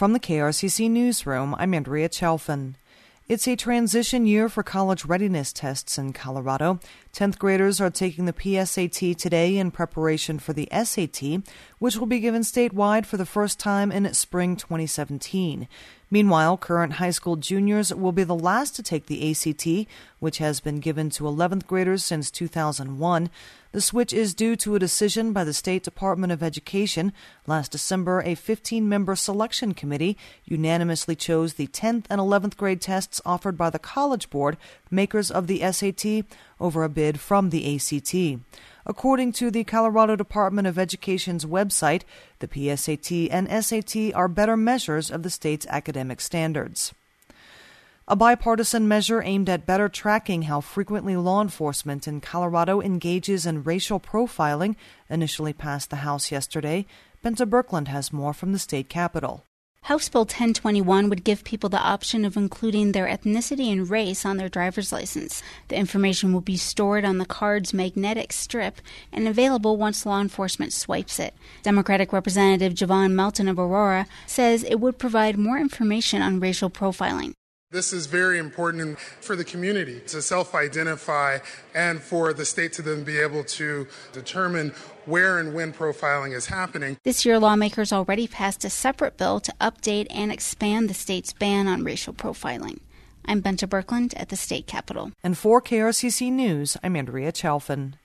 From the KRCC Newsroom, I'm Andrea Chalfin. It's a transition year for college readiness tests in Colorado. 10th graders are taking the PSAT today in preparation for the SAT, which will be given statewide for the first time in spring 2017. Meanwhile, current high school juniors will be the last to take the ACT, which has been given to 11th graders since 2001. The switch is due to a decision by the State Department of Education. Last December, a 15-member selection committee unanimously chose the 10th and 11th grade tests offered by the College Board, makers of the SAT, over a bid from the ACT. According to the Colorado Department of Education's website, the PSAT and SAT are better measures of the state's academic standards. A bipartisan measure aimed at better tracking how frequently law enforcement in Colorado engages in racial profiling initially passed the House yesterday. Benta Birkeland has more from the state capitol. House Bill 1021 would give people the option of including their ethnicity and race on their driver's license. The information will be stored on the card's magnetic strip and available once law enforcement swipes it. Democratic Representative Javon Melton of Aurora says it would provide more information on racial profiling. This is very important for the community to self-identify and for the state to then be able to determine where and when profiling is happening. This year, lawmakers already passed a separate bill to update and expand the state's ban on racial profiling. I'm Benta Birkeland at the state capitol. And for KRCC News, I'm Andrea Chalfin.